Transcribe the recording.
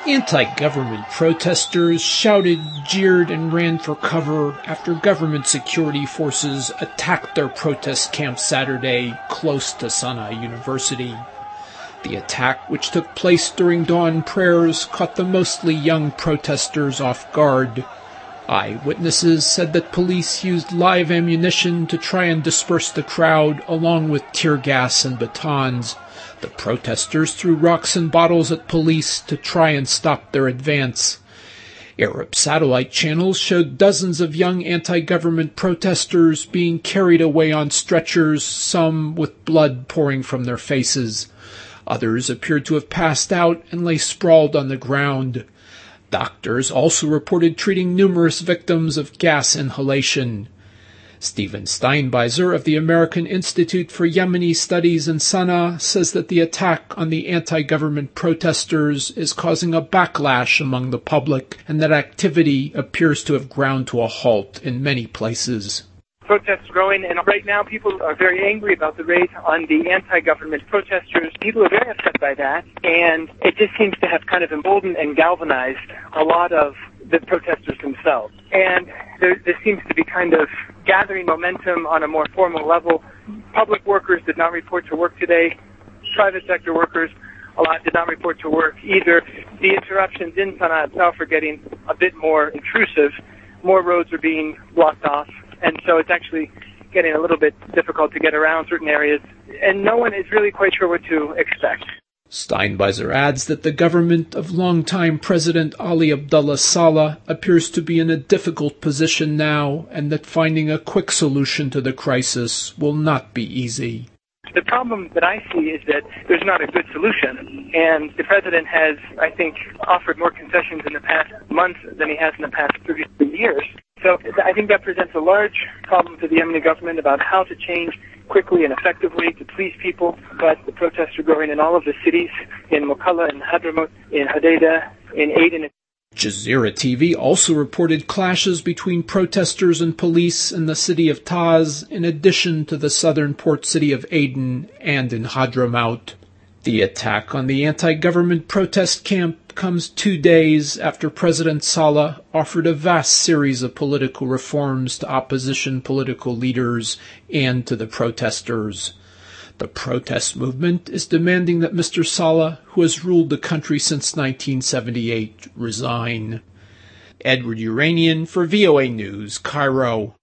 Anti-government protesters shouted, jeered, and ran for cover after government security forces attacked their protest camp Saturday close to Sana'a University. The attack, which took place during dawn prayers, caught the mostly young protesters off guard. Eyewitnesses said that police used live ammunition to try and disperse the crowd, along with tear gas and batons. The protesters threw rocks and bottles at police to try and stop their advance. Arab satellite channels showed dozens of young anti-government protesters being carried away on stretchers, some with blood pouring from their faces. Others appeared to have passed out and lay sprawled on the ground. Doctors also reported treating numerous victims of gas inhalation. Stephen Steinbeiser of the American Institute for Yemeni Studies in Sana'a says that the attack on the anti-government protesters is causing a backlash among the public and that activity appears to have ground to a halt in many places. Protests growing, and right now people are very angry about the raid on the anti-government protesters. People are very upset by that, and it just seems to have kind of emboldened and galvanized a lot of the protesters themselves. And there seems to be kind of gathering momentum on a more formal level. Public workers did not report to work today. Private sector workers, a lot did not report to work either. The interruptions in Sana'a itself are getting a bit more intrusive. More roads are being blocked off. And so it's actually getting a little bit difficult to get around certain areas, and no one is really quite sure what to expect. Steinbeiser adds that the government of longtime President Ali Abdullah Saleh appears to be in a difficult position now, and that finding a quick solution to the crisis will not be easy. The problem that I see is that there's not a good solution, and the president has, I think, offered more concessions in the past month than he has in the past 33 years. So I think that presents a large problem to the Yemeni government about how to change quickly and effectively to please people. But the protests are growing in all of the cities, in Mukalla, in Hadramaut, in Hodeidah, in Aden. Jazeera TV also reported clashes between protesters and police in the city of Taz, in addition to the southern port city of Aden and in Hadramaut. The attack on the anti-government protest camp comes 2 days after President Saleh offered a vast series of political reforms to opposition political leaders and to the protesters. The protest movement is demanding that Mr. Saleh, who has ruled the country since 1978, resign. Edward Uranian for VOA News, Cairo.